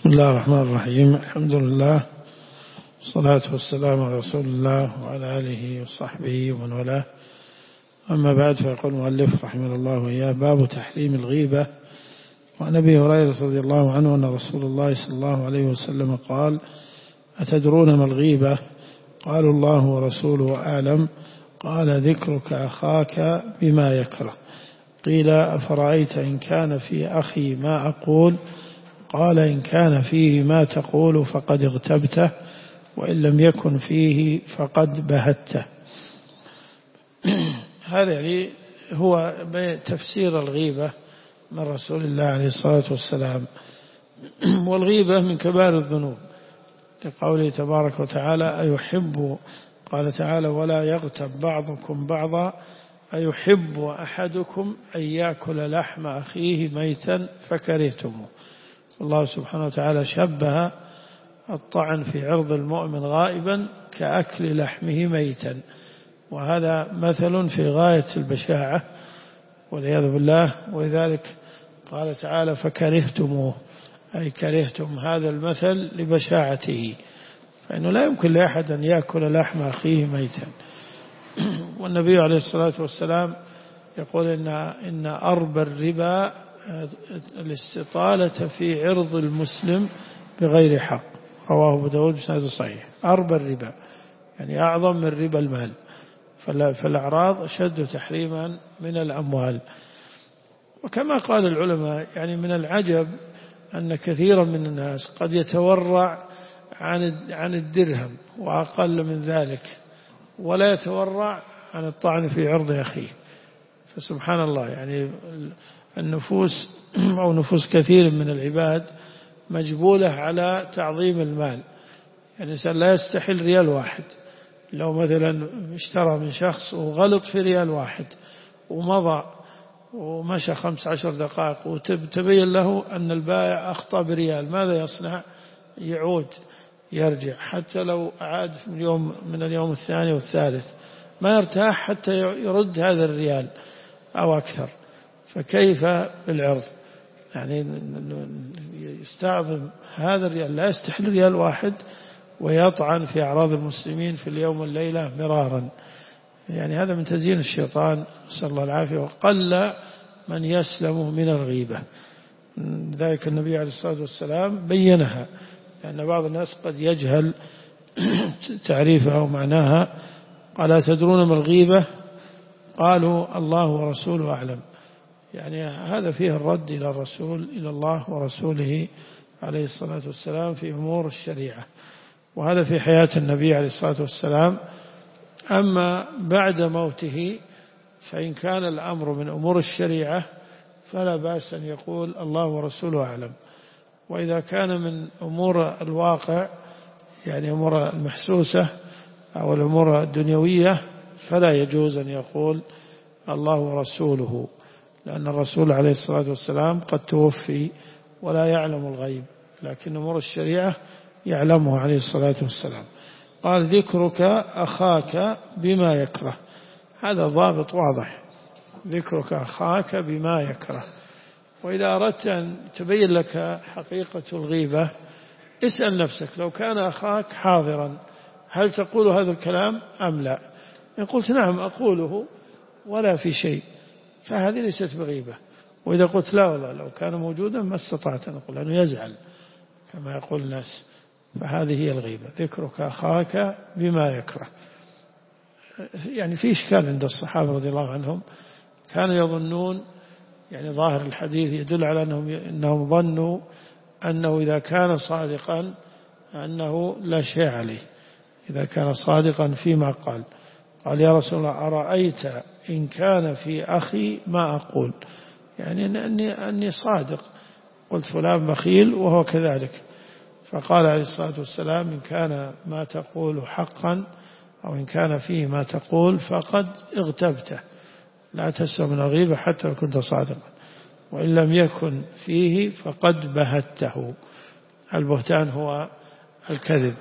بسم الله الرحمن الرحيم. الحمد لله والصلاة والسلام على رسول الله وعلى آله وصحبه ومن والاه. أما بعد، فيقول المؤلف رحمه الله وإياه: باب تحريم الغيبة. وعن أبي هريرة رضي الله عنه أن رسول الله صلى الله عليه وسلم قال: أتدرون ما الغيبة؟ قالوا: الله ورسوله أعلم. قال: ذكرك أخاك بما يكره. قيل: أفرأيت إن كان في أخي ما أقول؟ قال: إن كان فيه ما تقول فقد اغتبته، وإن لم يكن فيه فقد بهته. هذا يعني هو تفسير الغيبة من رسول الله عليه الصلاة والسلام. والغيبة من كبار الذنوب، لقوله تبارك وتعالى: أيحب، قال تعالى: ولا يغتب بعضكم بعضا أيحب أحدكم أن يأكل لحم أخيه ميتا فكرهتموه. الله سبحانه وتعالى شبه الطعن في عرض المؤمن غائبا كأكل لحمه ميتا، وهذا مثل في غاية البشاعة والعياذ بالله. ولذلك قال تعالى: فكرهتموه، أي كرهتم هذا المثل لبشاعته، فإنه لا يمكن لأحد أن يأكل لحم أخيه ميتا. والنبي عليه الصلاة والسلام يقول إن أربى الربا الاستطالة في عرض المسلم بغير حق، رواه أبو داود بسند صحيح. أربى الربا يعني أعظم من ربا المال، فالأعراض أشد تحريما من الأموال. وكما قال العلماء، يعني من العجب أن كثيرا من الناس قد يتورع عن الدرهم وأقل من ذلك، ولا يتورع عن الطعن في عرض أخيه. فسبحان الله، يعني النفوس أو نفوس كثير من العباد مجبولة على تعظيم المال. يعني الإنسان لا يستحل ريال واحد، لو مثلا اشترى من شخص وغلط في ريال واحد ومضى ومشى 15 دقائق وتبين له أن البائع أخطأ بريال، ماذا يصنع؟ يعود يرجع، حتى لو أعاد من اليوم الثاني والثالث ما يرتاح حتى يرد هذا الريال أو أكثر. فكيف بالعرض؟ يعني يستعظم هذا الريال، لا يستحل ريال واحد ويطعن في أعراض المسلمين في اليوم والليلة مرارا. يعني هذا من تزيين الشيطان، نسأل الله العافية. وقل من يسلم من الغيبة، ذلك النبي عليه الصلاة والسلام بينها، لأن بعض الناس قد يجهل تعريفها ومعناها. قال: تدرون ما الغيبة؟ قالوا: الله ورسوله أعلم. يعني هذا فيه الرد إلى الرسول، إلى الله ورسوله عليه الصلاة والسلام في أمور الشريعة، وهذا في حياة النبي عليه الصلاة والسلام. أما بعد موته فإن كان الأمر من أمور الشريعة فلا بأس أن يقول: الله ورسوله أعلم. وإذا كان من أمور الواقع، يعني أمور المحسوسة أو الأمور الدنيوية، فلا يجوز أن يقول: الله ورسوله، لأن الرسول عليه الصلاة والسلام قد توفي ولا يعلم الغيب، لكن أمور الشريعة يعلمها عليه الصلاة والسلام. قال: ذكرك أخاك بما يكره. هذا ضابط واضح، ذكرك أخاك بما يكره. وإذا أردت أن تبين لك حقيقة الغيبة، اسأل نفسك: لو كان أخاك حاضرا هل تقول هذا الكلام أم لا؟ إن قلت نعم أقوله ولا في شيء، فهذه ليست بغيبة. وإذا قلت لا والله لو كان موجودا ما استطعت أن أقول، لأنه يزعل كما يقول الناس، فهذه هي الغيبة. ذكرك أخاك بما يكره. يعني في إشكال عند الصحابة رضي الله عنهم، كانوا يظنون، يعني ظاهر الحديث يدل على أنهم ظنوا أنه إذا كان صادقا أنه لا شيء عليه، إذا كان صادقا فيما قال. قال: يا رسول الله أرأيت إن كان في أخي ما أقول؟ يعني أني صادق، قلت فلان بخيل وهو كذلك. فقال عليه الصلاة والسلام: إن كان ما تقول حقا، أو إن كان فيه ما تقول فقد اغتبته، لا تسلم من الغيبة حتى لو كنت صادقا، وإن لم يكن فيه فقد بهته. البهتان هو الكذب،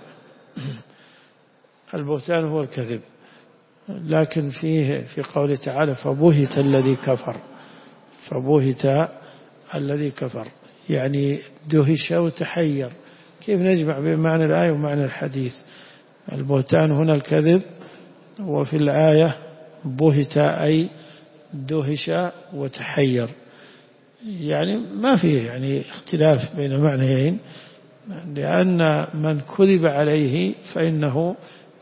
البهتان هو الكذب. لكن فيه في قوله تعالى: فبهت الذي كفر، فبهت الذي كفر، يعني دهش وتحير. كيف نجمع بين معنى الآية ومعنى الحديث؟ البهتان هنا الكذب، وفي الآية بهت أي دهش وتحير. يعني ما فيه يعني اختلاف بين معنيين، لأن من كذب عليه فإنه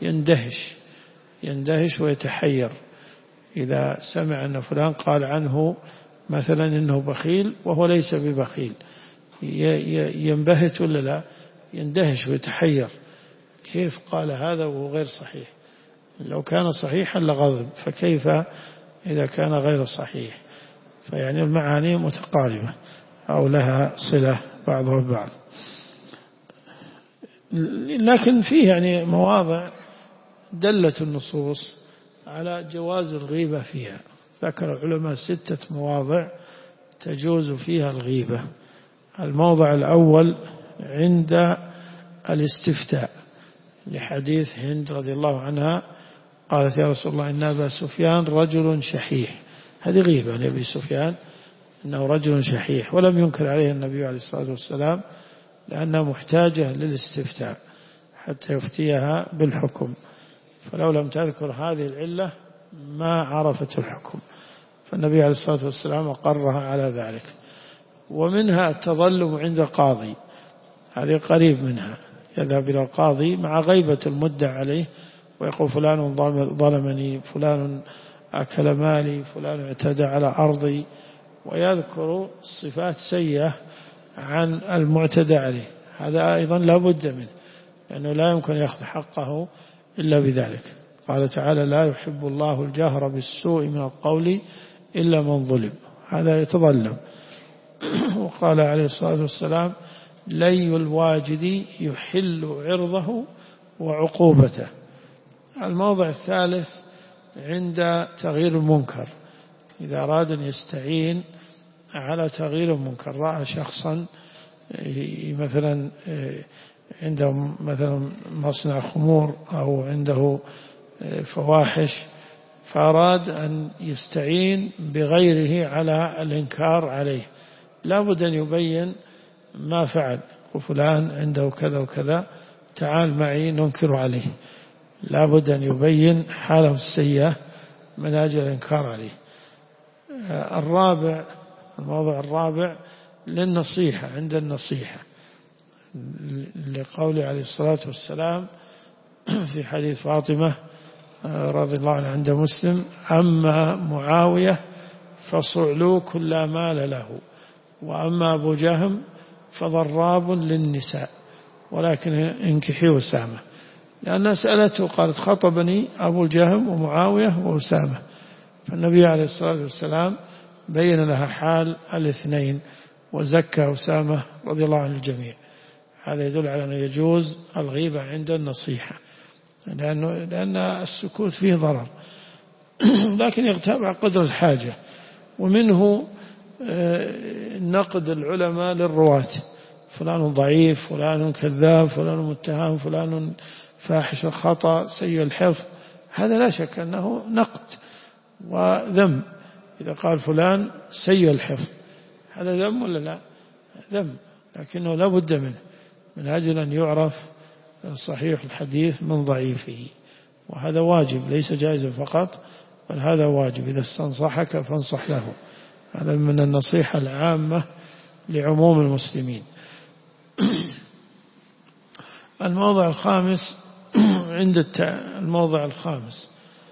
يندهش ويتحير إذا سمع أن فلان قال عنه مثلا إنه بخيل وهو ليس ببخيل، ينبهت ولا لا؟ يندهش ويتحير، كيف قال هذا وهو غير صحيح؟ لو كان صحيحا لغضب، فكيف إذا كان غير صحيح؟ فيعني المعاني متقاربة أو لها صلة بعضها ببعض. لكن فيه يعني مواضع دلت النصوص على جواز الغيبة فيها. ذكر العلماء 6 مواضع تجوز فيها الغيبة. الموضع الأول عند الاستفتاء، لحديث هند رضي الله عنها قالت يا رسول الله إن أبا سفيان رجل شحيح. هذه غيبة لأبي سفيان إنه رجل شحيح، ولم ينكر عليه النبي عليه الصلاة والسلام لأنها محتاجة للاستفتاء حتى يفتيها بالحكم، فلو لم تذكر هذه العلة ما عرفت الحكم، فالنبي عليه الصلاة والسلام أقرها على ذلك. ومنها التظلم عند القاضي، هذه قريب منها، يذهب إلى القاضي مع غيبة المدعى عليه ويقول فلان ظلمني، فلان أكل مالي، فلان اعتدى على أرضي، ويذكر صفات سيئة عن المعتدى عليه. هذا أيضا لا بد منه، لأنه لا يمكن يأخذ حقه إلا بذلك. قال تعالى لا يحب الله الجهر بالسوء من القول إلا من ظلم، هذا يتظلم. وقال عليه الصلاة والسلام لي الواجد يحل عرضه وعقوبته. الموضع الثالث عند تغيير المنكر، إذا أراد أن يستعين على تغيير المنكر، رأى شخصا مثلا عنده مثلا مصنع خمور أو عنده فواحش، فأراد أن يستعين بغيره على الإنكار عليه، لا بد أن يبين ما فعل، وفلان عنده كذا وكذا تعال معي ننكر عليه، لا بد أن يبين حاله السيئة من أجل الإنكار عليه. الموضوع الرابع للنصيحة، عند النصيحة، لقوله عليه الصلاة والسلام في حديث فاطمة رضي الله عنها عند مسلم أما معاوية فصعلوك لا مال له، وأما أبو جهم فضراب للنساء ولكن انكحي أسامة. لأن سألته قالت خطبني أبو جهم ومعاوية وأسامة، فالنبي عليه الصلاة والسلام بين لها حال الاثنين وزكى أسامة رضي الله عن الجميع. هذا يدل على أنه يجوز الغيبة عند النصيحة، لأن السكوت فيه ضرر، لكن يغتاب على قدر الحاجة. ومنه نقد العلماء للرواة، فلان ضعيف، فلان كذاب، فلان متهم، فلان فاحش الخطأ سيء الحفظ، هذا لا شك أنه نقد وذم. إذا قال فلان سيء الحفظ هذا ذم ولا لا؟ ذم، لكنه لا بد منه من أجل أن يعرف صحيح الحديث من ضعيفه، وهذا واجب ليس جائزا فقط، بل هذا واجب. إذا استنصحك فانصح له، هذا من النصيحة العامة لعموم المسلمين. الموضع الخامس الموضع الخامس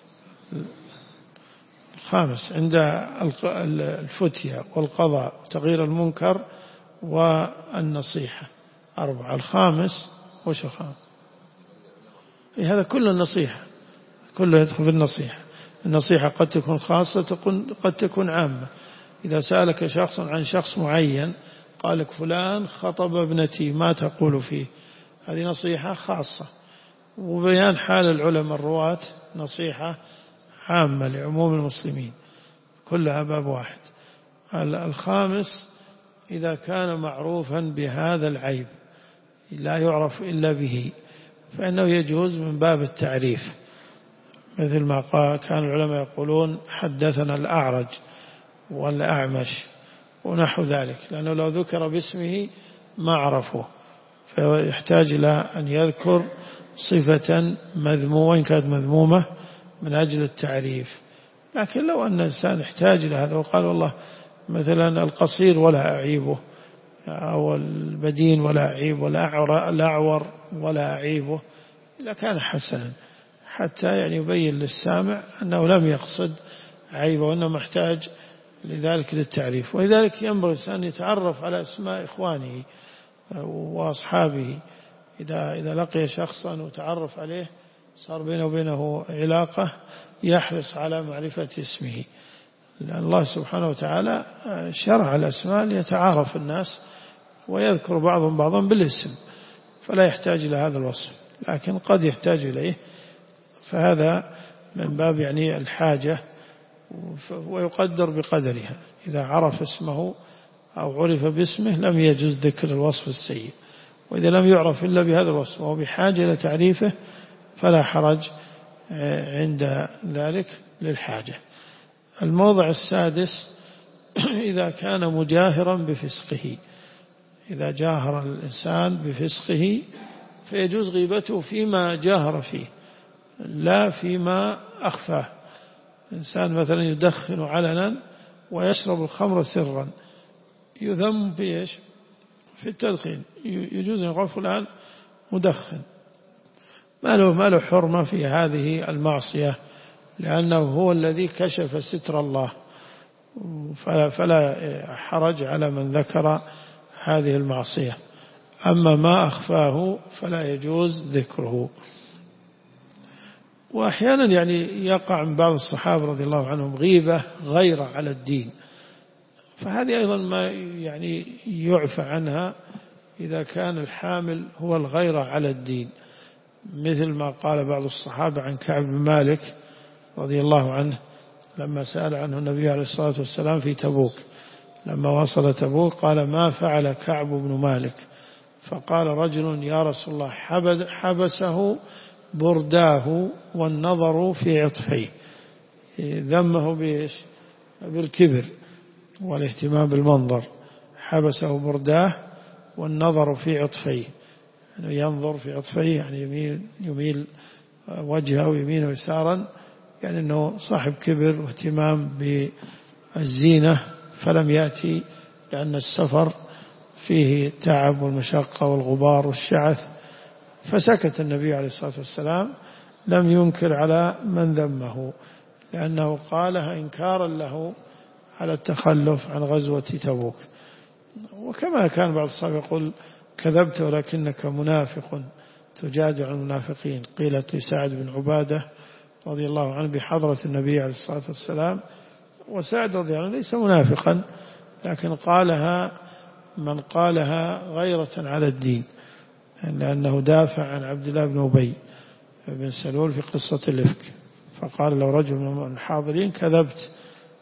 عند الفتية والقضاء وتغيير المنكر والنصيحة 4. الخامس وش الخامس؟ هذا كل النصيحة، كله يدخل في النصيحة. النصيحة قد تكون خاصة قد تكون عامة. إذا سألك شخص عن شخص معين قال لك فلان خطب ابنتي ما تقول فيه، هذه نصيحة خاصة. وبيان حال العلماء الرواة نصيحة عامة لعموم المسلمين، كلها باب واحد. الخامس إذا كان معروفا بهذا العيب لا يعرف إلا به فإنه يجوز من باب التعريف، مثل ما كان العلماء يقولون حدثنا الأعرج والأعمش ونحو ذلك، لأنه لو ذكر باسمه ما عرفوه، فيحتاج إلى أن يذكر صفة مذمومة وإن كانت مذمومة من أجل التعريف. لكن لو أن الإنسان احتاج إلى هذا وقال والله مثلا القصير ولا أعيبه، أو البدين ولا أعيب، والأعور ولا أعيبه، إذا كان حسنا، حتى يعني يبين للسامع أنه لم يقصد عيبه وأنه محتاج لذلك للتعريف. ولذلك ينبغي الإنسان يتعرف على أسماء إخوانه وأصحابه. إذا لقي شخصا وتعرف عليه صار بينه وبينه علاقة، يحرص على معرفة اسمه، لأن الله سبحانه وتعالى شرع الأسماء ليتعارف الناس ويذكر بعضهم بعضا بالاسم، فلا يحتاج إلى هذا الوصف، لكن قد يحتاج إليه، فهذا من باب يعني الحاجة، ويقدر بقدرها. إذا عرف اسمه أو عرف باسمه لم يجوز ذكر الوصف السيء، وإذا لم يعرف إلا بهذا الوصف وهو بحاجة إلى تعريفه فلا حرج عند ذلك للحاجة. الموضع السادس إذا كان مجاهرا بفسقه، إذا جاهر الإنسان بفسقه فيجوز غيبته فيما جاهر فيه لا فيما أخفاه. إنسان مثلا يدخن علنا ويشرب الخمر سرا، يذم بإيش؟ في التدخين، يجوز أن يقول فلان مدخن، ما له حرمة في هذه المعصية، لأنه هو الذي كشف ستر الله، فلا حرج على من ذكر هذه المعصية. أما ما أخفاه فلا يجوز ذكره. وأحيانا يعني يقع من بعض الصحابة رضي الله عنهم غيبة غير على الدين، فهذه أيضا ما يعني يعفى عنها إذا كان الحامل هو الغير على الدين، مثل ما قال بعض الصحابة عن كعب بن مالك رضي الله عنه لما سأل عنه النبي عليه الصلاة والسلام في تبوك، لما وصل تبوك قال ما فعل كعب بن مالك؟ فقال رجل يا رسول الله حبسه برداه والنظر في عطفيه، ذمه بإيش؟ بالكبر والاهتمام بالمنظر، حبسه برداه والنظر في عطفيه، يعني ينظر في عطفيه يعني يميل وجهه يمين ويسارا، يعني أنه صاحب كبر واهتمام بالزينة، فلم يأتي لأن السفر فيه تعب والمشقة والغبار والشعث، فسكت النبي عليه الصلاة والسلام، لم ينكر على من ذمه، لأنه قالها إنكارا له على التخلف عن غزوة تبوك. وكما كان بعض الصحابة يقول كذبت ولكنك منافق تجادل عن المنافقين، قيلت لسعد بن عبادة رضي الله عنه بحضرة النبي عليه الصلاة والسلام، وسعد رضي الله عنه ليس منافقا، لكن قالها من قالها غيرة على الدين، لأنه دافع عن عبد الله بن أبي بن سلول في قصة الإفك، فقال لو رجل من الحاضرين كذبت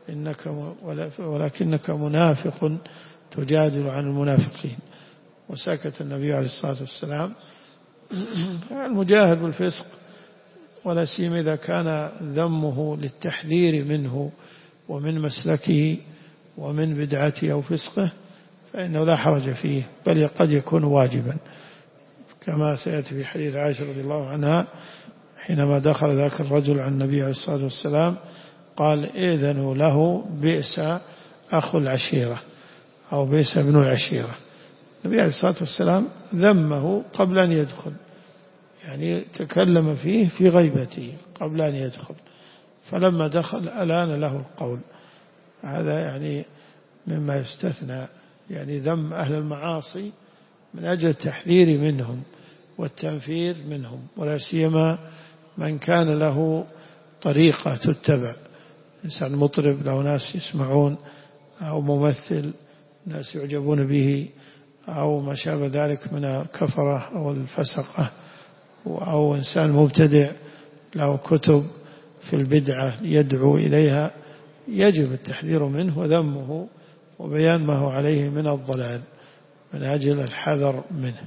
ولكنك منافق تجادل عن المنافقين، وسكت النبي عليه الصلاة والسلام. المجاهد بالفسق ولا سيما إذا كان ذمه للتحذير منه ومن مسلكه ومن بدعته أو فسقه فإنه لا حرج فيه، بل قد يكون واجبا، كما سيأتي في حديث عائشة رضي الله عنها حينما دخل ذاك الرجل عن النبي عليه الصلاة والسلام قال إذنوا له بئس أخو العشيرة أو بئس ابن العشيرة. النبي عليه الصلاة والسلام ذمه قبل أن يدخل، يعني تكلم فيه في غيبته قبل أن يدخل، فلما دخل ألان له القول. هذا يعني مما يستثنى، يعني ذم أهل المعاصي من أجل التحذير منهم والتنفير منهم، ولا سيما من كان له طريقة تتبع، إنسان مطرب له ناس يسمعون، أو ممثل ناس يعجبون به، أو ما شابه ذلك من الكفرة أو الفسقة، أو إنسان مبتدع له كتب في البدعة يدعو إليها، يجب التحذير منه وذمه وبيان ما هو عليه من الضلال من أجل الحذر منه.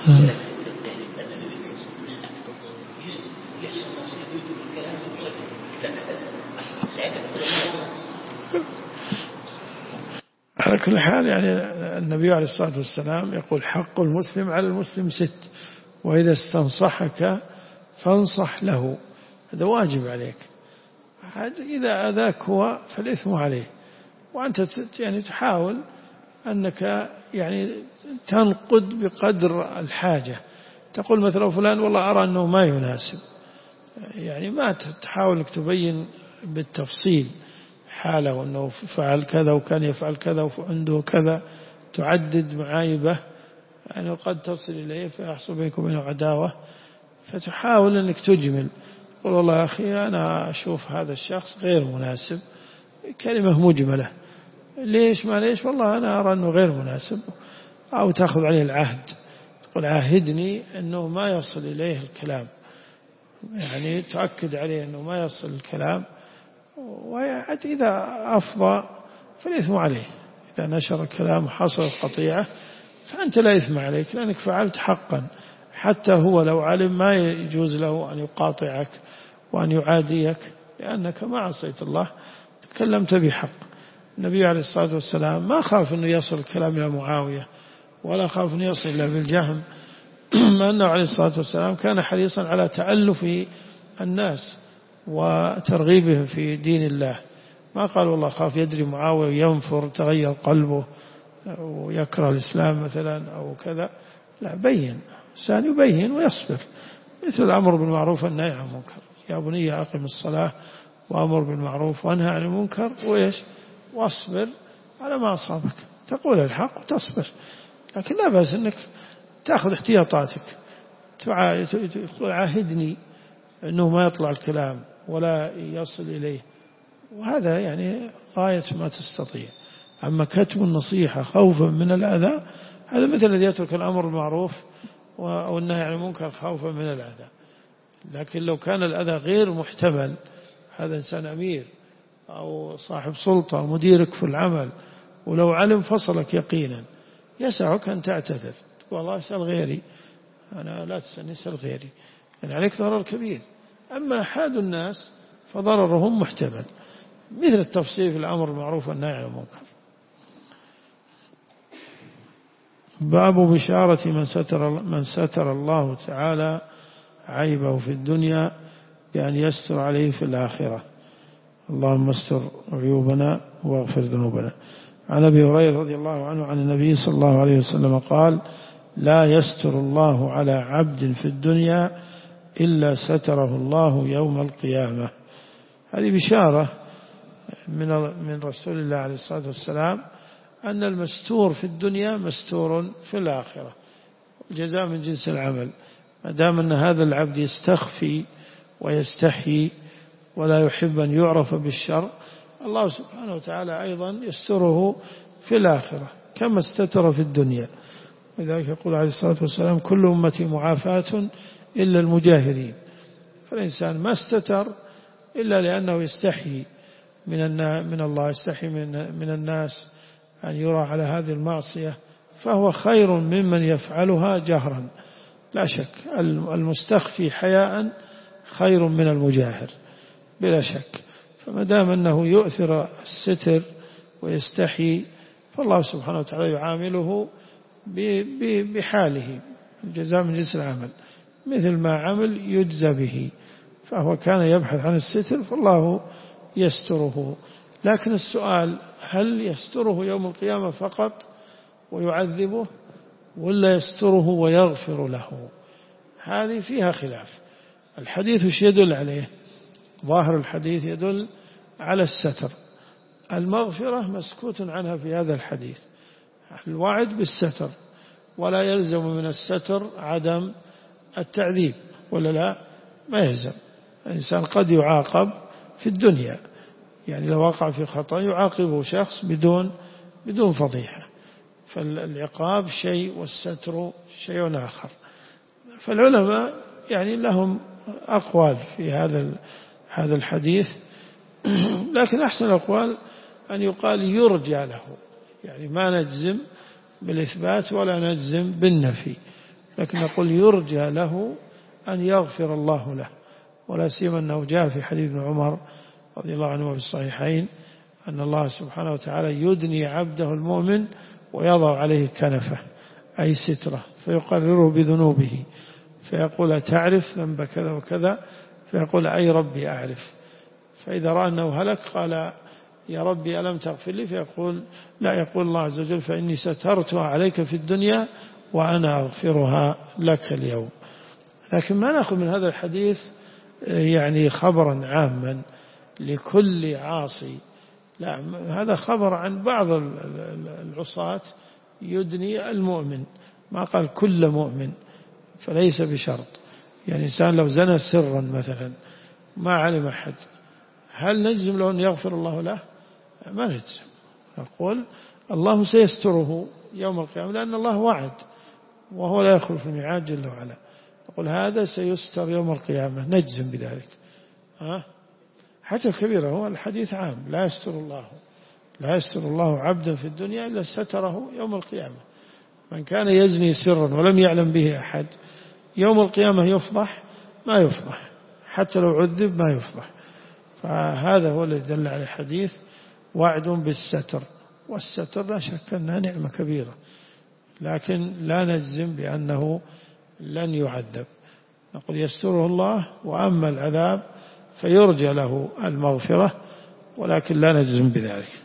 على كل حال يعني النبي عليه الصلاة والسلام يقول حق المسلم على المسلم 6، وإذا استنصحك فانصح له، هذا واجب عليك. إذا أذاك هو فالإثم عليه، وأنت يعني تحاول أنك يعني تنقد بقدر الحاجة. تقول مثلا فلان والله أرى أنه ما يناسب، يعني ما تحاول أنك تبين بالتفصيل حاله أنه فعل كذا وكان يفعل كذا وعنده كذا، تعدد معايبه، يعني قد تصل إليه فيحصل بينكم وبينه عداوة، فتحاول أنك تجمل. قل والله يا أخي أنا أشوف هذا الشخص غير مناسب، كلمة مجملة. ليش ما ليش؟ والله أنا أرى أنه غير مناسب. أو تأخذ عليه العهد، تقول عاهدني أنه ما يصل إليه الكلام، يعني تؤكد عليه أنه ما يصل الكلام. وإذا أفضى فالإثم عليه، إذا نشر الكلام وحصل قطيعة فأنت لا إثم عليك، لأنك فعلت حقا. حتى هو لو علم ما يجوز له أن يقاطعك وأن يعاديك، لأنك ما عصيت الله، تكلمت بحق. النبي عليه الصلاة والسلام ما خاف أنه يصل الكلام إلى معاوية، ولا خاف أنه يصل إلى بالجهم، مع أنه عليه الصلاة والسلام كان حريصا على تألف الناس وترغيبهم في دين الله. ما قال والله خاف يدري معاوية ينفر تغير قلبه ويكره الإسلام مثلا أو كذا، لا، بين إنسان يبين ويصبر، مثل الأمر بالمعروف والنهي عن المنكر. يا بني أقم الصلاة وأمر بالمعروف وانهى عن المنكر واصبر على ما أصابك، تقول الحق وتصبر، لكن لا بأس أنك تأخذ احتياطاتك. تقول عاهدني أنه ما يطلع الكلام ولا يصل إليه، وهذا يعني غاية ما تستطيع. أما كتم النصيحة خوفا من الأذى، هذا مثل الذي يترك الأمر بالمعروف أو النهي عن المنكر خوفا من الأذى. لكن لو كان الأذى غير محتمل، هذا إنسان أمير أو صاحب سلطة مديرك في العمل، ولو علم فصلك يقينا، يسعك أن تعتذر، تقول والله اسأل غيري، أنا لا تسألني، اسأل غيري، يعني عليك ضرر كبير. أما أحد الناس فضررهم محتمل، مثل التفصيل في الأمر بالمعروف والنهي عن المنكر. باب بشارة من ستر الله تعالى عيبه في الدنيا بأن يستر عليه في الآخرة. اللهم استر عيوبنا واغفر ذنوبنا. عن أبي هريرة رضي الله عنه عن النبي صلى الله عليه وسلم قال: لا يستر الله على عبد في الدنيا إلا ستره الله يوم القيامة. هذه بشارة من رسول الله عليه الصلاة والسلام أن المستور في الدنيا مستور في الآخرة، الجزاء من جنس العمل. ما دام أن هذا العبد يستخفي ويستحي ولا يحب أن يعرف بالشر، الله سبحانه وتعالى أيضا يستره في الآخرة كما استتر في الدنيا. لذلك يقول عليه الصلاة والسلام: كل أمتي معافاة إلا المجاهرين. فالإنسان ما استتر إلا لأنه يستحي من الله، يستحي من الناس أن يرى على هذه المعصية، فهو خير ممن يفعلها جهرا، لا شك. المستخفي حياء خير من المجاهر بلا شك. فما دام أنه يؤثر الستر ويستحي، فالله سبحانه وتعالى يعامله بحاله، الجزاء من جنس العمل، مثل ما عمل يجزى به. فهو كان يبحث عن الستر فالله يستره. لكن السؤال: هل يستره يوم القيامة فقط ويعذبه، ولا يستره ويغفر له؟ هذه فيها خلاف. الحديث وش يدل عليه؟ ظاهر الحديث يدل على الستر. المغفرة مسكوت عنها في هذا الحديث، الوعد بالستر، ولا يلزم من الستر عدم التعذيب، ولا لا؟ ما يلزم. الإنسان قد يعاقب في الدنيا، يعني لو وقع في خطأ يعاقبه شخص بدون فضيحة، فالعقاب شيء والستر شيء آخر. فالعلماء يعني لهم أقوال في هذا الحديث، لكن أحسن الأقوال أن يقال يرجى له، يعني ما نجزم بالإثبات ولا نجزم بالنفي، لكن نقول يرجى له أن يغفر الله له، ولا سيما أنه جاء في حديث ابن عمر رضي الله عنه في الصحيحين أن الله سبحانه وتعالى يدني عبده المؤمن ويضع عليه كنفه أي سترة فيقرره بذنوبه، فيقول تعرف ذنب كذا وكذا، فيقول أي ربي أعرف. فإذا رأى أنه هلك قال يا ربي ألم تغفر لي؟ فيقول لا، يقول الله عز وجل فإني سترتها عليك في الدنيا وأنا أغفرها لك اليوم. لكن ما نأخذ من هذا الحديث يعني خبرا عاما لكل عاصي، لا، هذا خبر عن بعض العصاة يدني المؤمن، ما قال كل مؤمن، فليس بشرط. يعني إنسان لو زنى سرا مثلا ما علم أحد، هل نجزم له أن يغفر الله له؟ ما نجزم، نقول الله سيستره يوم القيامة لأن الله وعد وهو لا يخلف الميعاد جل وعلا، نقول هذا سيستر يوم القيامة، نجزم بذلك. حتى كبيرة، هو الحديث عام، لا يستر الله عبدا في الدنيا إلا ستره يوم القيامة. من كان يزني سرا ولم يعلم به أحد يوم القيامة يفضح؟ ما يفضح، حتى لو عذب ما يفضح. فهذا هو الذي دل على الحديث، وعد بالستر، والستر لا شك أنها نعمة كبيرة، لكن لا نجزم بأنه لن يعذب، نقول يستره الله، وأما العذاب فيرجى له المغفرة، ولكن لا نجزم بذلك.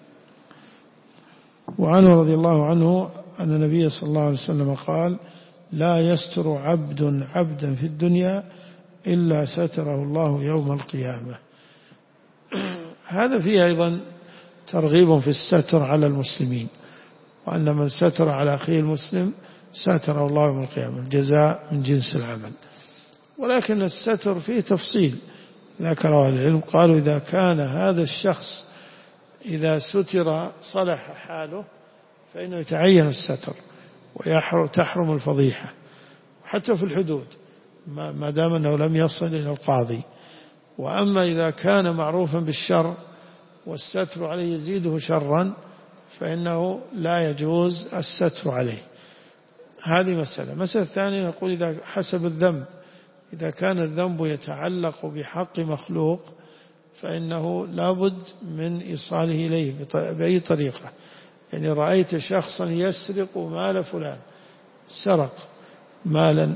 وعنه رضي الله عنه أن النبي صلى الله عليه وسلم قال لا يستر عبدا في الدنيا إلا ستره الله يوم القيامة. هذا فيه أيضا ترغيب في الستر على المسلمين، وأن من ستر على أخيه المسلم ستره الله يوم القيامة، الجزاء من جنس العمل. ولكن الستر فيه تفصيل ذكره العلم، قالوا إذا كان هذا الشخص إذا ستر صلح حاله فإنه يتعين الستر وتحرم الفضيحة حتى في الحدود ما دام أنه لم يصل إلى القاضي. وأما إذا كان معروفا بالشر والستر عليه يزيده شرا فإنه لا يجوز الستر عليه. هذه مسألة الثانية، نقول إذا حسب الذنب، إذا كان الذنب يتعلق بحق مخلوق فإنه لابد من إيصاله إليه بأي طريقة. يعني رأيت شخصا يسرق مال فلان، سرق مالا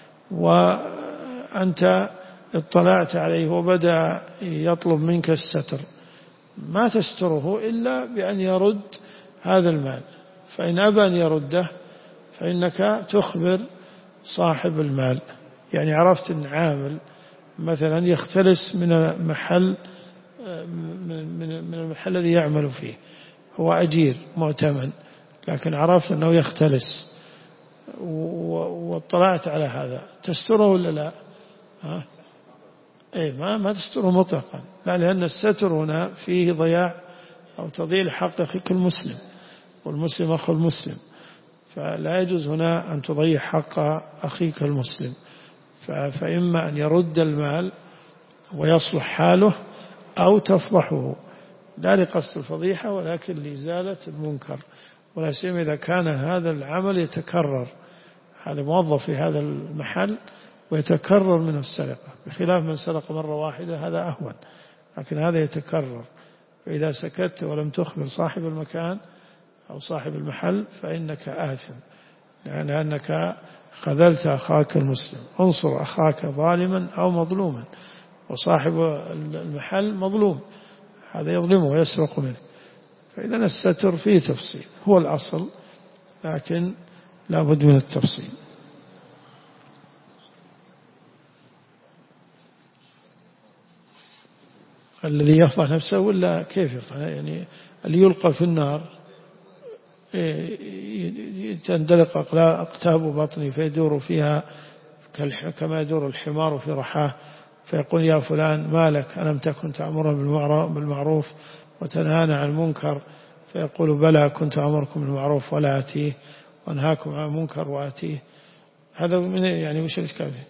وأنت اطلعت عليه وبدأ يطلب منك الستر، ما تستره إلا بأن يرد هذا المال، فإن أبى أن يرده فإنك تخبر صاحب المال. يعني عرفت أن عامل مثلا يختلس من المحل الذي يعمل فيه، هو أجير مؤتمن، لكن عرفت أنه يختلس واطلعت على هذا، تستره ولا لا؟ ما تستره مطلقا، لا، لأن الستر هنا فيه ضياع أو تضييع حق أخيك المسلم، والمسلم أخو المسلم، فلا يجوز هنا أن تضيع حق أخيك المسلم. فإما أن يرد المال ويصلح حاله أو تفضحه، لا لقصد الفضيحة ولكن لإزالة المنكر، ولا سيما إذا كان هذا العمل يتكرر، هذا موظف في هذا المحل ويتكرر منه السرقة، بخلاف من سرق مرة واحدة هذا أهون، لكن هذا يتكرر. فإذا سكت ولم تخبر صاحب المكان أو صاحب المحل فإنك آثم، لأنك خذلت أخاك المسلم. انصر أخاك ظالما أو مظلوما، وصاحب المحل مظلوم، هذا يظلمه ويسرق منه. فإذا الستر فيه تفصيل، هو الأصل، لكن لا بد من التفصيل. الذي يفضح نفسه ولا كيف يفضح؟ يعني اللي يلقى في النار تندلق أقتاب بطني فيدور فيها كما يدور الحمار في رحاه، فيقول يا فلان ما لك، ألم تكن تأمرنا بالمعروف وتنهانا عن المنكر؟ فيقول بلى كنت أمركم بالمعروف ولا آتيه، وأنهاكم عن المنكر وآتيه. هذا من يعني وش الإشكال فيه؟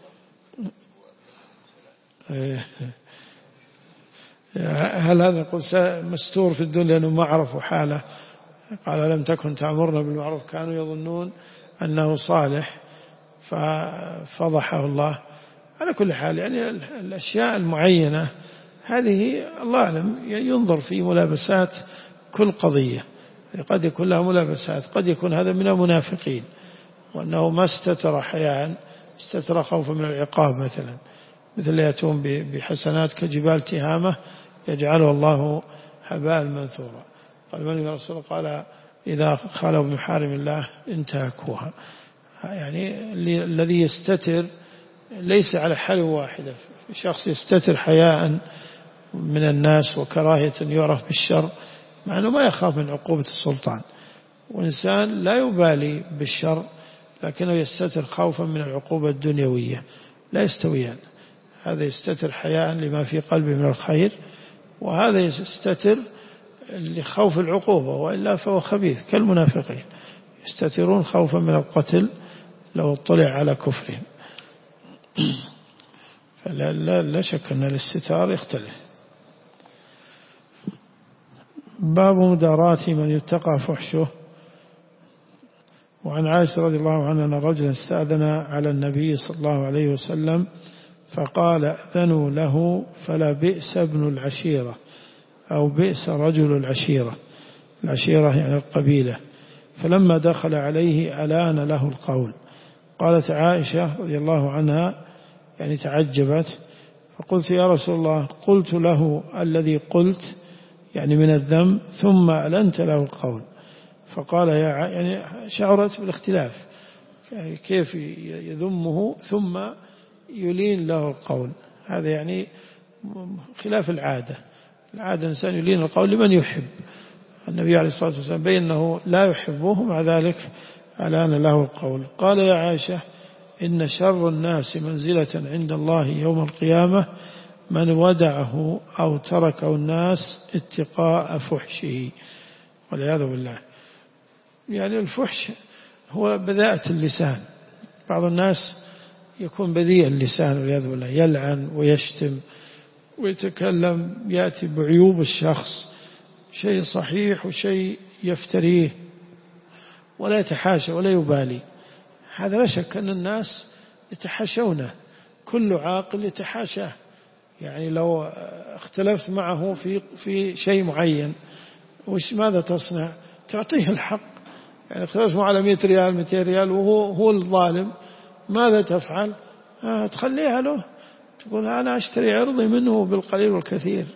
هل هذا نقول مستور في الدنيا لأنه ما عرفوا حاله؟ قال لم تكن تأمرنا بالمعروف، كانوا يظنون أنه صالح ففضحه الله. على كل حال يعني الأشياء المعينة هذه الله أعلم ينظر في ملابسات كل قضية، قد يكون لها ملابسات، قد يكون هذا من المنافقين وأنه ما استتر حياء، استتر خوفا من العقاب مثلا، مثل يأتون بحسنات كجبال تهامة يجعله الله هباء منثورا. قال من يا رسول الله؟ قال إذا خالوا بمحارم الله انتهكوها. يعني الذي يستتر ليس على حال واحدة، شخص يستتر حياء من الناس وكراهية يعرف بالشر مع أنه ما يخاف من عقوبة السلطان، وإنسان لا يبالي بالشر لكنه يستتر خوفا من العقوبة الدنيوية، لا يستويان. هذا يستتر حياء لما في قلبه من الخير، وهذا يستتر لخوف العقوبة، وإلا فهو خبيث كالمنافقين يستترون خوفا من القتل لو اطلع على كفرهم. فلا شك أن الاستتار يختلف. باب مداراة من يتقى فحشه. وعن عائشة رضي الله عنها أن رجلا استأذن على النبي صلى الله عليه وسلم فقال أذنوا له فلا بئس ابن العشيرة، أو بئس رجل العشيرة، العشيرة يعني القبيلة. فلما دخل عليه ألان له القول. قالت عائشة رضي الله عنها يعني تعجبت، فقلت يا رسول الله قلت له الذي قلت يعني من الذنب ثم ألنت له القول. فقال يعني شعرت بالاختلاف، كيف يذمه ثم يلين له القول؟ هذا يعني خلاف العادة. العادة الإنسان يلين القول لمن يحب. النبي عليه الصلاة والسلام بين أنه لا يحبه، مع ذلك ألان له القول. قال يا عائشة إن شر الناس منزلة عند الله يوم القيامة من ودعه أو تركه الناس اتقاء فحشه، والعياذ بالله. يعني الفحش هو بذاءة اللسان. بعض الناس يكون بذيء اللسان والعياذ بالله، يلعن ويشتم ويتكلم، يأتي بعيوب الشخص، شيء صحيح وشيء يفتريه ولا يتحاشى ولا يبالي. هذا لا شك أن الناس يتحاشونه، كل عاقل يتحاشاه. يعني لو اختلفت معه في شيء معين ماذا تصنع؟ تعطيه الحق. يعني اختلفت معه على 100 ريال 200 ريال وهو الظالم، ماذا تفعل؟ تخليها له، تقول أنا أشتري عرضي منه بالقليل والكثير.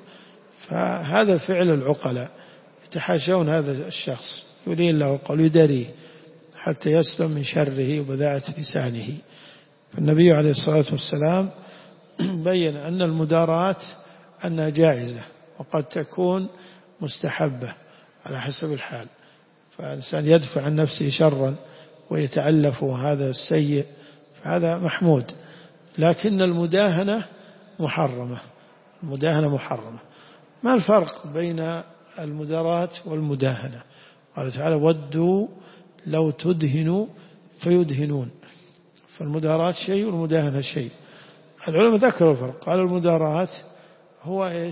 فهذا فعل العقلاء، يتحاشون هذا الشخص، يلين له القول، يدريه حتى يسلم من شره وبذاءة لسانه. فالنبي عليه الصلاة والسلام بين أن المداراة أنها جائزة وقد تكون مستحبة على حسب الحال. فالإنسان يدفع عن نفسه شرا ويتألف هذا السيء، فهذا محمود. لكن المداهنة محرمة، المداهنة محرمة. ما الفرق بين المداراة والمداهنة؟ قال تعالى ودوا لو تدهنوا فيدهنون. فالمداراة شيء والمداهنة شيء. العلماء ذكروا الفرق، قالوا المداراة هو إيش؟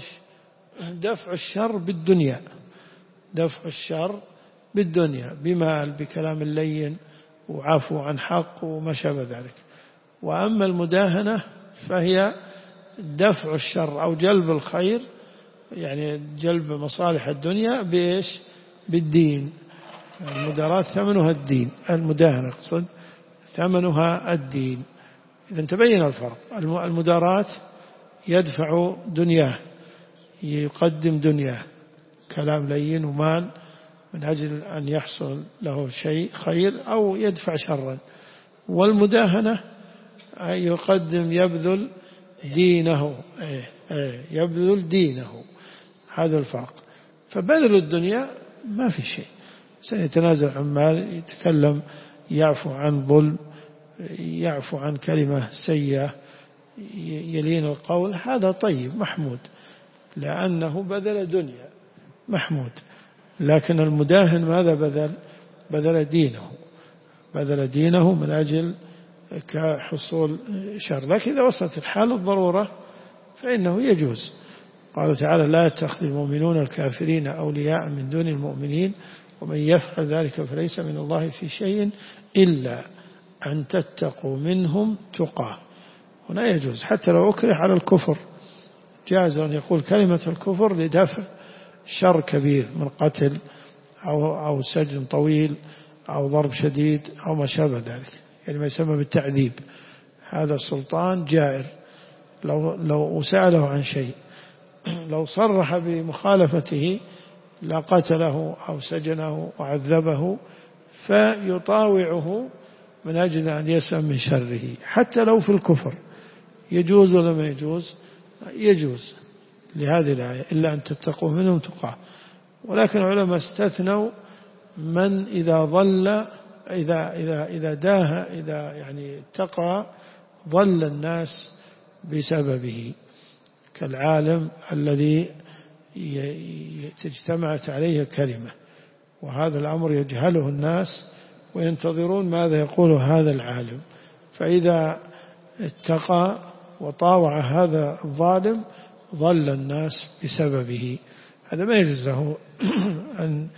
دفع الشر بالدنيا، دفع الشر بالدنيا بمال، بكلام اللين وعفو عن حق وما شابه ذلك. وأما المداهنة فهي دفع الشر أو جلب الخير، يعني جلب مصالح الدنيا بإيش؟ بالدين. المداراة ثمنها الدين، المداهنة أقصد ثمنها الدين. إذا تبين الفرق. المداراة يدفع دنياه، يقدم دنياه، كلام لين ومال من أجل أن يحصل له شيء خير، أو يدفع شرا. والمداهنة يقدم يبذل دينه، يبذل دينه. هذا الفرق. فبذل الدنيا ما في شيء، سيتنازل عن مال، يتكلم، يعفو عن ظلم، يعفو عن كلمة سيئة، يلين القول، هذا طيب محمود لأنه بذل دنيا، محمود. لكن المداهن ماذا بذل؟ بذل دينه، بذل دينه من أجل كحصول شر. لكن إذا وصلت الحال الضرورة فإنه يجوز. قال تعالى لا يتخذ المؤمنون الكافرين أولياء من دون المؤمنين ومن يفعل ذلك فليس من الله في شيء إلا أن تتقوا منهم تقاه. هنا يجوز حتى لو أكره على الكفر، جاز أن يقول كلمة الكفر لدفع شر كبير من قتل أو سجن طويل أو ضرب شديد أو ما شابه ذلك، يعني ما يسمى بالتعذيب. هذا السلطان جائر لو سأله عن شيء، لو صرح بمخالفته لقتله أو سجنه وعذبه، فيطاوعه من أجل أن يسلم من شره حتى لو في الكفر. يجوز ولا ما يجوز؟ يجوز لهذه الآية إلا أن تتقوا منهم تقاه. ولكن العلماء استثنوا من إذا ضل إذا يعني اتقى ضل الناس بسببه، كالعالم الذي اجتمعت عليه كلمة وهذا الأمر يجهله الناس وينتظرون ماذا يقول هذا العالم، فإذا اتقى وطاوع هذا الظالم ضل الناس بسببه. هذا ما يجوز له أن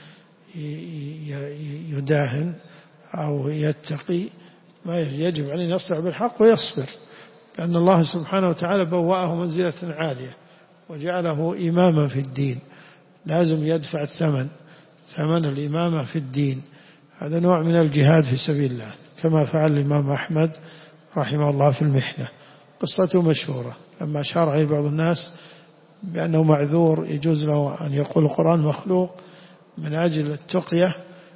يداهن أو يتقي، ما يجب عليه يصدع بالحق ويصبر، لأن الله سبحانه وتعالى بوأه منزلة عالية وجعله إماما في الدين، لازم يدفع ثمن الإمامة في الدين. هذا نوع من الجهاد في سبيل الله، كما فعل الإمام أحمد رحمه الله في المحنة. قصته مشهورة، لما أشار عليه بعض الناس بأنه معذور يجوز له أن يقول القرآن مخلوق من أجل التقية،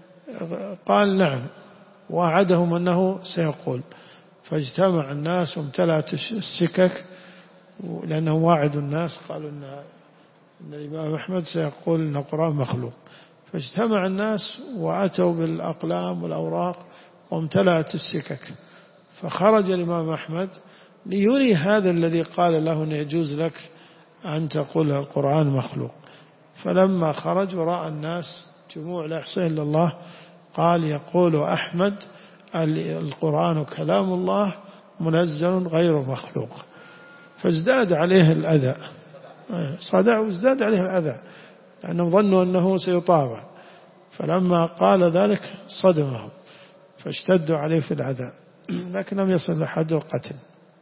قال نعم، وعدهم أنه سيقول. فاجتمع الناس وامتلأت السكك، لأنه واعد الناس، قالوا أن الإمام أحمد سيقول أن القرآن مخلوق. فاجتمع الناس وأتوا بالأقلام والأوراق وامتلأت السكك، فخرج الإمام أحمد ليري هذا الذي قال له أن يجوز لك أن تقول القرآن مخلوق. فلما خرج ورأى الناس جموع لا يحصيها إلا الله، قال يقول أحمد القرآن كلام الله منزل غير مخلوق. فازداد عليه الأذى، صدع وازداد عليه الأذى، لأنهم ظنوا أنه سيطاوع. فلما قال ذلك صدمهم فاشتدوا عليه في العذاب، لكن لم يصل لحد القتل.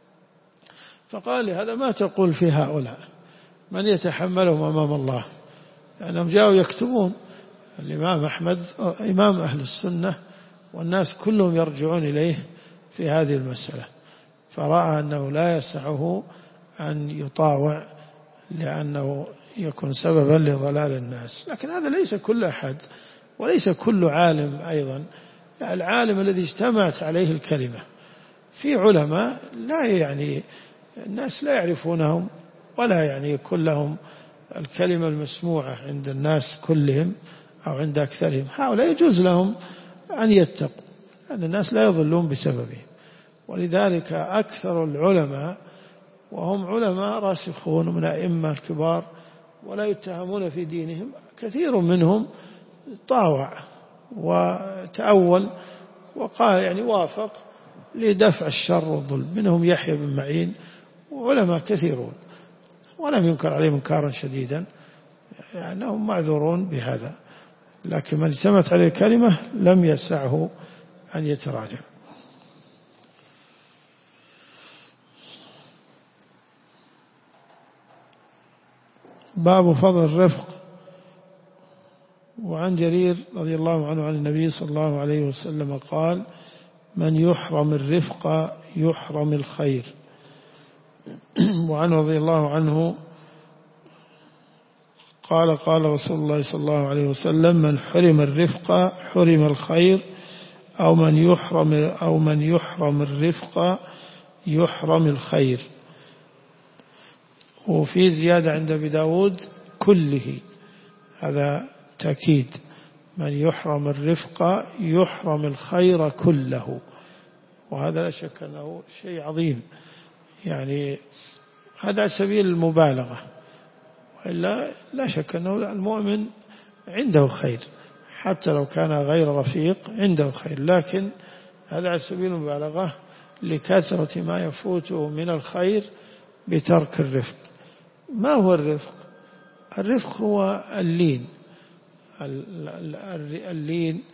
فقال هذا ما تقول في هؤلاء، من يتحملهم أمام الله؟ لأنهم جاءوا يكتبون الإمام أحمد إمام أهل السنة والناس كلهم يرجعون إليه في هذه المسألة، فرأى أنه لا يسعه أن يطاوع لأنه يكون سببا لضلال الناس. لكن هذا ليس كل أحد وليس كل عالم أيضا، العالم الذي اجتمعت عليه الكلمة. في علماء لا يعني الناس لا يعرفونهم ولا يعني يكون لهم الكلمة المسموعة عند الناس كلهم أو عند أكثرهم، هؤلاء يجوز لهم أن يتقوا، لأن الناس لا يضلون بسببهم. ولذلك أكثر العلماء وهم علماء راسخون من أئمة الكبار ولا يتهمون في دينهم، كثير منهم طاوع وتأول وقال يعني وافق لدفع الشر والظلم. منهم يحيى بن معين وعلماء كثيرون ولم ينكر عليهم انكارا شديدا، يعني أنهم معذورون بهذا. لكن من اجتمعت عليه كلمة لم يسعه أن يتراجع. باب فضل الرفق. وعن جرير رضي الله عنه عن النبي صلى الله عليه وسلم قال: من يحرم الرفق يحرم الخير. وعنه رضي الله عنه قال: قال رسول الله صلى الله عليه وسلم: من حرم الرفق حرم الخير، أو من يحرم الرفق يحرم الخير. وفي زيادة عند أبي داود: كله، هذا تأكيد، من يحرم الرفق يحرم الخير كله. وهذا لا شك أنه شيء عظيم، يعني هذا سبيل المبالغة، وإلا لا شك أنه المؤمن عنده خير حتى لو كان غير رفيق عنده خير، لكن هذا على سبيل المبالغة لكثرة ما يفوته من الخير بترك الرفق. ما هو الرفق؟ الرفق هو اللين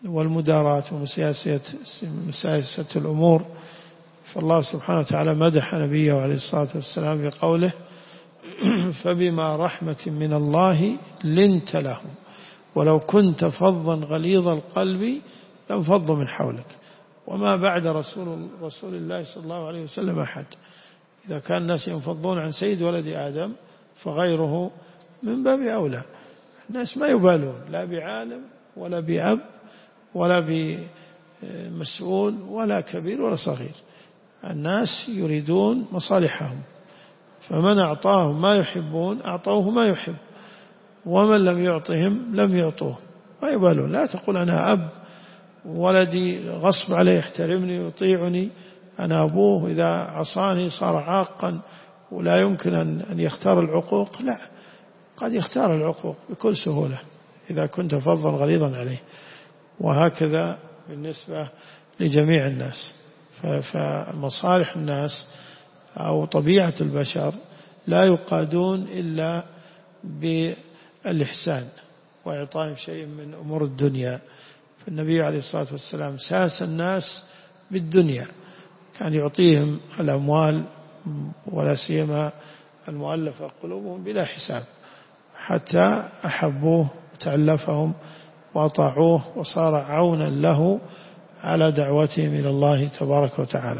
والمداراة ومسايسة الأمور. فالله سبحانه وتعالى مدح نبيه عليه الصلاة والسلام بقوله فبما رحمة من الله لنت لهم ولو كنت فظا غليظ القلب لانفضوا من حولك. وما بعد رسول الله صلى الله عليه وسلم أحد. إذا كان الناس ينفضون عن سيد ولد آدم فغيره من باب أولى. الناس ما يبالون لا بعالم ولا بأب ولا بمسؤول ولا كبير ولا صغير. الناس يريدون مصالحهم، فمن أعطاهم ما يحبون أعطوه ما يحب، ومن لم يعطهم لم يعطوه. ما يبالون. لا تقول أنا أب ولدي غصب عليه يحترمني ويطيعني، أنا أبوه إذا عصاني صار عاقا ولا يمكن أن يختار العقوق. لا، قد يختار العقوق بكل سهولة إذا كنت فظا غليظا عليه. وهكذا بالنسبة لجميع الناس. فمصالح الناس أو طبيعة البشر لا يقادون إلا بالإحسان وإعطائهم شيء من أمور الدنيا. فالنبي عليه الصلاة والسلام ساس الناس بالدنيا، كان يعطيهم الأموال ولا سيما المؤلفة قلوبهم بلا حساب، حتى أحبوه وتألفهم وأطاعوه وصار عونا له على دعوتهم إلى الله تبارك وتعالى.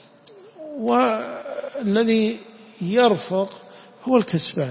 والذي يرفق هو الكسبان،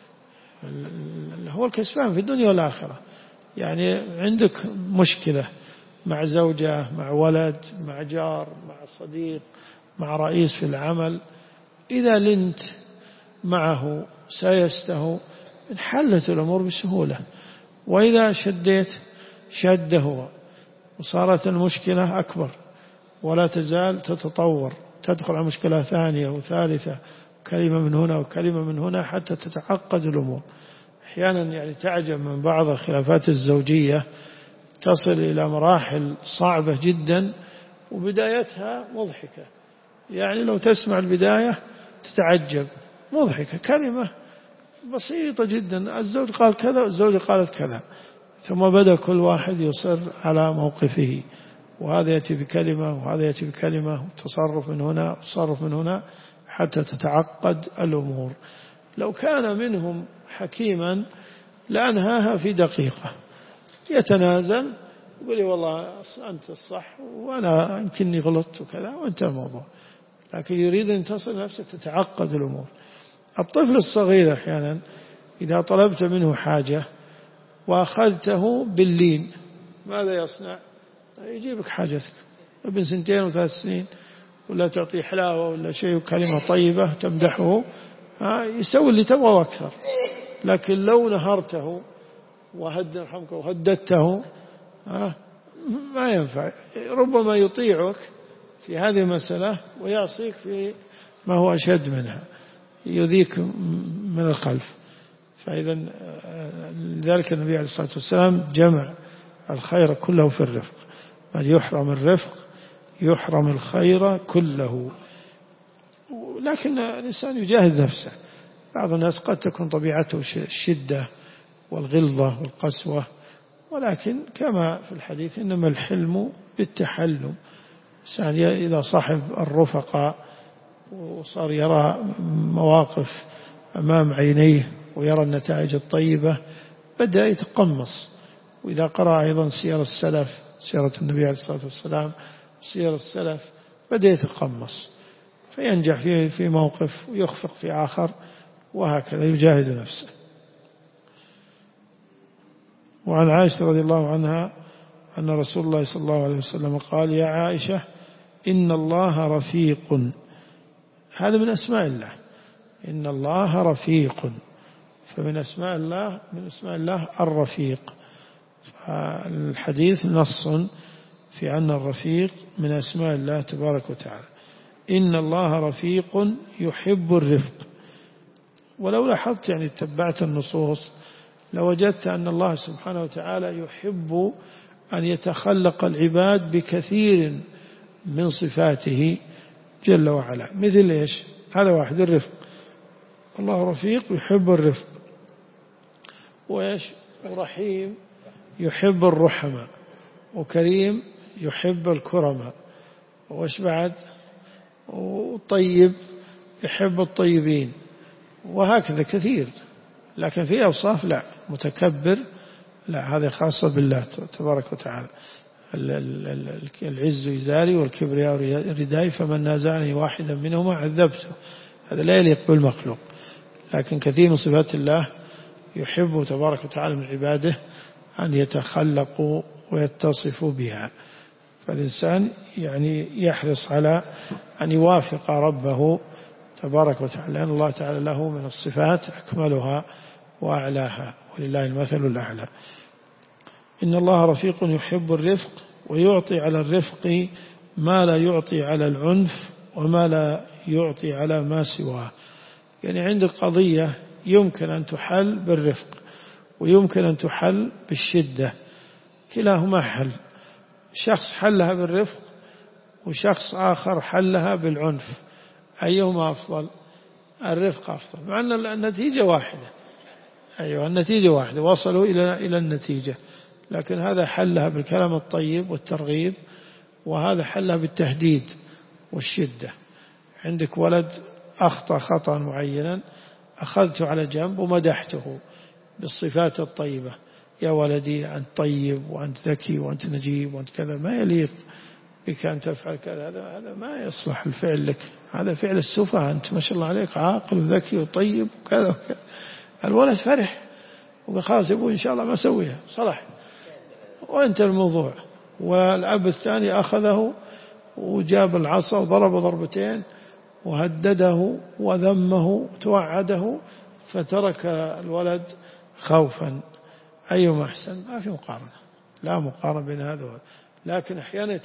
هو الكسبان في الدنيا والآخرة. يعني عندك مشكلة مع زوجة، مع ولد، مع جار، مع صديق، مع رئيس في العمل، إذا لنت معه سايسته انحلت الأمور بسهولة. وإذا شده وصارت المشكلة أكبر ولا تزال تتطور، تدخل على مشكلة ثانية وثالثة، كلمة من هنا وكلمة من هنا حتى تتعقد الأمور. أحيانا يعني تعجب من بعض الخلافات الزوجية تصل إلى مراحل صعبة جدا وبدايتها مضحكة. يعني لو تسمع البداية تتعجب، مضحكة، كلمة بسيطة جدا، الزوج قال كذا والزوجة قالت كذا، ثم بدأ كل واحد يصر على موقفه، وهذا يأتي بكلمة وهذا يأتي بكلمة، وتصرف من هنا وتصرف من هنا حتى تتعقد الأمور. لو كان منهم حكيما لأنهاها في دقيقة، يتنازل يقول لي والله أنت الصح وأنا يمكنني غلطت وكذا وانتهى الموضوع. لكن يريد أن تصل نفسه تتعقد الأمور. الطفل الصغير أحيانا إذا طلبت منه حاجة وأخذته باللين ماذا يصنع؟ يجيبك حاجتك. ابن 2 و3 سنين ولا تعطيه حلاوة ولا شيء وكلمة طيبة تمدحه يسوي اللي تبغى وأكثر. لكن لو نهرته وهددته ما ينفع. ربما يطيعك في هذه المسألة ويعصيك في ما هو أشد منها، يؤذيك من الخلف. فإذا لذلك النبي عليه الصلاة والسلام جمع الخير كله في الرفق. من يحرم الرفق يحرم الخير كله. لكن الإنسان يجاهد نفسه. بعض الناس قد تكون طبيعته الشدة والغلظة والقسوة، ولكن كما في الحديث إنما الحلم بالتحلم. الإنسان إذا صاحب الرفقاء وصار يرى مواقف أمام عينيه ويرى النتائج الطيبة بدأ يتقمص. وإذا قرأ أيضا سير السلف، سيرة النبي عليه الصلاة والسلام، سير السلف، بدأ يتقمص فينجح في موقف ويخفق في آخر، وهكذا يجاهد نفسه. وعن عائشة رضي الله عنها أن رسول الله صلى الله عليه وسلم قال: يا عائشة إن الله رفيق. هذا من أسماء الله، إن الله رفيق. فمن أسماء الله الرفيق. فالحديث نص في أن الرفيق من أسماء الله تبارك وتعالى. إن الله رفيق يحب الرفق. ولو لاحظت يعني تبعت النصوص لوجدت أن الله سبحانه وتعالى يحب أن يتخلق العباد بكثير من صفاته جل وعلا. مثل إيش؟ هذا واحد، الرفق. الله رفيق يحب الرفق. وإيش؟ ورحيم يحب الرحمة. وكريم يحب الكرماء، وش بعد؟ وطيب يحب الطيبين، وهكذا كثير. لكن في أوصاف لا، متكبر لا، هذه خاصة بالله تبارك وتعالى. العز إزاري والكبرياء رداي، فمن نازعني واحدا منهما عذبته. هذا لا يليق بالمخلوق. لكن كثير من صفات الله يحب تبارك وتعالى من عباده أن يتخلقوا ويتصفوا بها. فالإنسان يعني يحرص على أن يوافق ربه تبارك وتعالى، لأن الله تعالى له من الصفات أكملها وأعلاها، ولله المثل الأعلى. إن الله رفيق يحب الرفق، ويعطي على الرفق ما لا يعطي على العنف وما لا يعطي على ما سواه. يعني عندك قضية يمكن أن تحل بالرفق ويمكن أن تحل بالشدة، كلاهما حل. شخص حلها بالرفق وشخص آخر حلها بالعنف، أيهما أفضل؟ الرفق أفضل، مع أن النتيجة واحدة. أيوة، النتيجة واحدة، وصلوا إلى النتيجة. لكن هذا حلها بالكلام الطيب والترغيب، وهذا حلها بالتهديد والشدة. عندك ولد أخطأ خطأ معينا، أخذته على جنب ومدحته بالصفات الطيبة: يا ولدي أنت طيب وأنت ذكي وأنت نجيب وأنت كذا، ما يليق بك أن تفعل كذا، هذا ما يصلح الفعل لك، هذا فعل السفهاء، أنت ما شاء الله عليك عاقل وذكي وطيب وكذا وكذا. الولد فرح وخلاص يقول إن شاء الله ما أسويها، صلح، وأنت الموضوع. والأب الثاني أخذه وجاب العصا وضرب ضربتين وهدده وذمه توعده، فترك الولد خوفا. أيهما أحسن؟ ما في مقارنة، لا مقارنة بين هذا وهذا. لكن أحيانا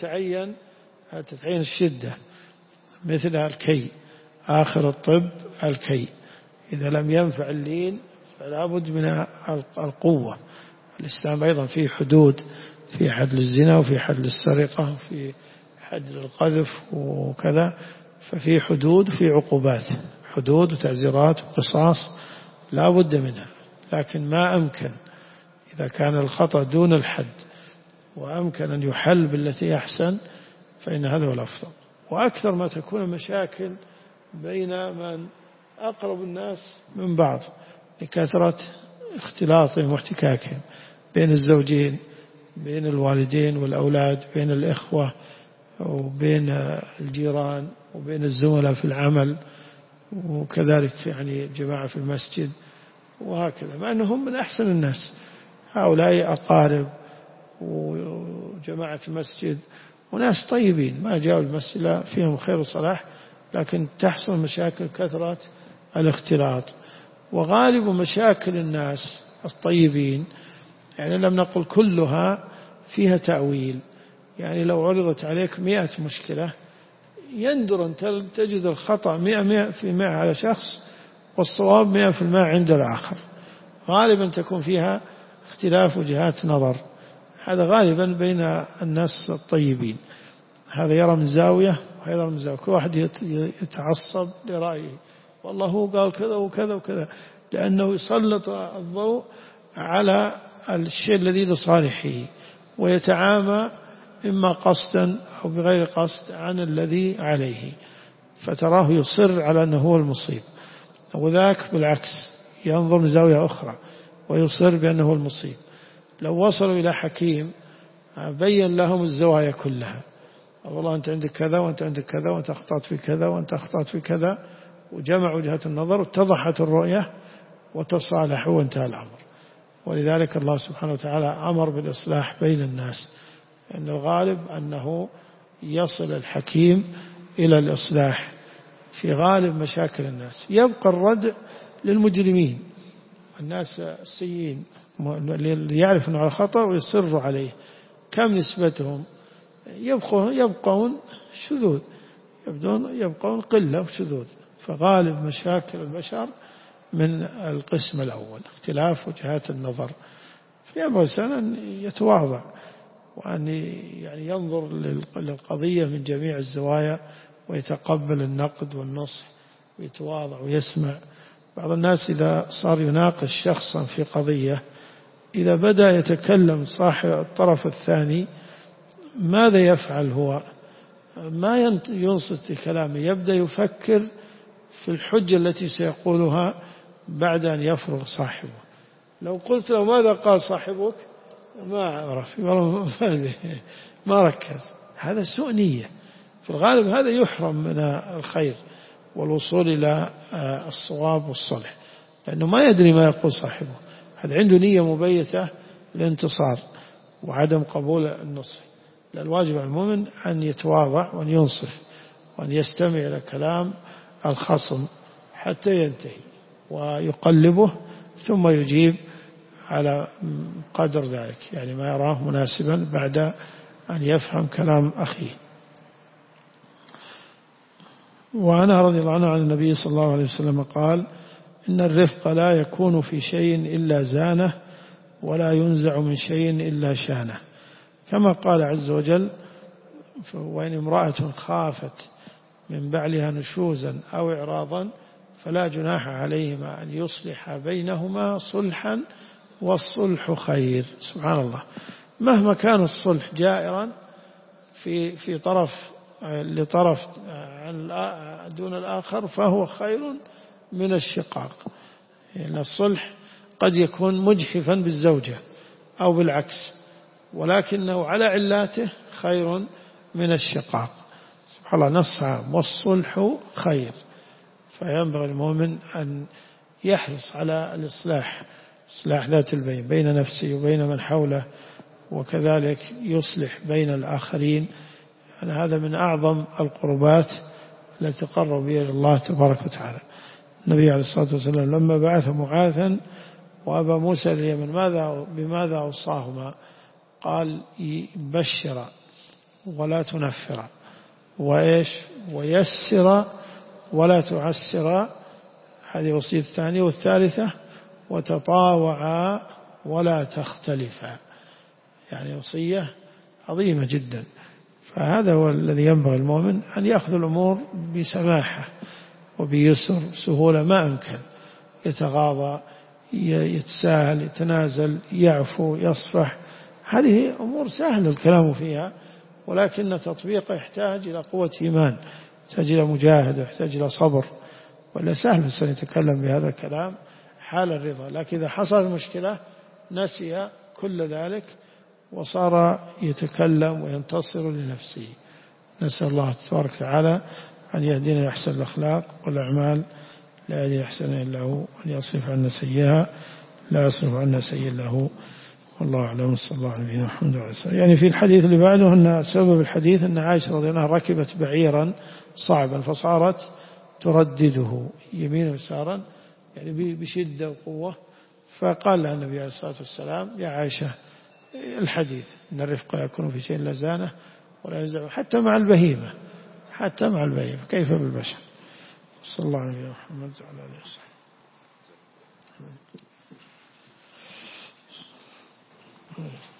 تتعين الشدة، مثل الكي، آخر الطب الكي. إذا لم ينفع اللين فلا بد من القوة. الإسلام أيضا فيه حدود، في حد للزنا وفي حد للسرقة وفي حد للقذف وكذا، ففي حدود وفي عقوبات، حدود وتعزيرات وقصاص لا بد منها. لكن ما أمكن إذا كان الخطأ دون الحد وأمكن أن يحل بالتي أحسن فإن هذا هو الأفضل. وأكثر ما تكون المشاكل بين من أقرب الناس من بعض لكثرة اختلاطهم واحتكاكهم، بين الزوجين، بين الوالدين والأولاد، بين الإخوة وبين الجيران وبين الزملاء في العمل، وكذلك يعني جماعة في المسجد وهكذا، مع أنهم من أحسن الناس. هؤلاء أقارب وجماعة المسجد وناس طيبين ما جاءوا المسجد لا فيهم خير وصلاح، لكن تحصل مشاكل كثرة الاختلاط. وغالب مشاكل الناس الطيبين يعني لم نقل كلها فيها تأويل، يعني لو عرضت عليك 100 مشكلة يندر أن تجد الخطأ 100% على شخص والصواب 100% عند الآخر. غالبا تكون فيها اختلاف وجهات نظر، هذا غالبا بين الناس الطيبين. هذا يرى من زاوية وهذا يرى من زاوية، كل واحد يتعصب لرأيه، والله هو قال كذا وكذا وكذا، لأنه يسلط الضوء على الشيء الذي لصالحه ويتعامى إما قصدا أو بغير قصد عن الذي عليه، فتراه يصر على أنه هو المصيب، وذاك بالعكس ينظر من زاوية أخرى ويصر بأنه هو المصيب. لو وصلوا إلى حكيم بين لهم الزوايا كلها، والله أنت عندك كذا وأنت عندك كذا وأنت أخطأت في كذا وأنت أخطأت في كذا، وجمع وجهة النظر واتضحت الرؤية وتصالحوا وانتهى الأمر. ولذلك الله سبحانه وتعالى أمر بالإصلاح بين الناس، لأن الغالب أنه يصل الحكيم إلى الإصلاح في غالب مشاكل الناس. يبقى الردع للمجرمين، الناس السيئين اللي يعرف أنه على خطأ ويصر عليه، كم نسبتهم؟ يبقون شذوذ، يبقون قلة وشذوذ. فغالب مشاكل البشر من القسم الأول، اختلاف وجهات النظر. فينبغي الإنسان أن يتواضع وأن يعني ينظر للقضية من جميع الزوايا ويتقبل النقد والنصح ويتواضع ويسمع. بعض الناس إذا صار يناقش شخصا في قضية، إذا بدأ يتكلم صاحب الطرف الثاني ماذا يفعل هو؟ ما ينصت لكلامه، يبدأ يفكر في الحجة التي سيقولها بعد أن يفرغ صاحبه. لو قلت له ماذا قال صاحبك ما عرف، ما ركز، هذا سوء نية. في الغالب هذا يحرم من الخير والوصول إلى الصواب والصلح، لأنه ما يدري ما يقول صاحبه. هذا عنده نية مبيتة للانتصار وعدم قبول النصح. الواجب على المؤمن أن يتواضع وأن ينصف وأن يستمع إلى كلام الخصم حتى ينتهي ويقلبه، ثم يجيب على قدر ذلك، يعني ما يراه مناسبا بعد أن يفهم كلام أخيه. وعنها رضي الله عنه عن النبي صلى الله عليه وسلم قال: إن الرفق لا يكون في شيء إلا زانه، ولا ينزع من شيء إلا شانه. كما قال عز وجل: وإن امرأة خافت من بعلها نشوزا أو إعراضا فلا جناح عليهما أن يصلح بينهما صلحا والصلح خير. سبحان الله، مهما كان الصلح جائرا في طرف لطرف دون الآخر فهو خير من الشقاق. لأن الصلح قد يكون مجحفا بالزوجة أو بالعكس، ولكنه على علاته خير من الشقاق. سبحان الله، نص عام: والصلح خير. فينبغي المؤمن أن يحرص على الإصلاح، إصلاح ذات البين بين نفسه وبين من حوله، وكذلك يصلح بين الآخرين. يعني هذا من أعظم القربات التي تقرب بها إلى الله تبارك وتعالى. النبي عليه الصلاة والسلام لما بعث معاذا وأبا موسى اليمن بماذا أوصاهما؟ قال: بشر ولا تنفر، ويسر ولا تعسر، هذه وصية الثانية. والثالثة: وتطاوعا ولا تختلفا. يعني وصية عظيمة جدا. فهذا هو الذي ينبغي المؤمن أن يأخذ الأمور بسماحة وبيسر، سهولة ما أمكن، يتغاضى، يتساهل، يتنازل، يعفو، يصفح. هذه أمور سهل الكلام فيها، ولكن تطبيقه يحتاج إلى قوة إيمان، يحتاج إلى مجاهدة، يحتاج إلى صبر. ولا سهل الإنسان يتكلم بهذا الكلام حال الرضا، لكن إذا حصل المشكلة نسي كل ذلك وصار يتكلم وينتصر لنفسه. نسأل الله تبارك وتعالى أن يهدينا لأحسن الأخلاق والأعمال، لا يهدي أحسن إلا هو، أن يصرف عنا سيئها لا يصرف عنا سيئا له. والله أعلم. صلى الله عليه وسلم الحمد لله. يعني في الحديث اللي بعده أن سبب الحديث أن عائشة رضي الله عنها ركبت بعيرا صعبا فصارت تردده يمينا ويسارا، يعني بشدة وقوة. فقال لها النبي عليه الصلاة والسلام: يا عائشة، الحديث إن الرفق لا يكون في شيء إلا زانه ولا ينزع حتى مع البهيمة، حتى مع البهيمة، كيف بالبشر. صلى الله عليه محمد وعلى آله وصحبه.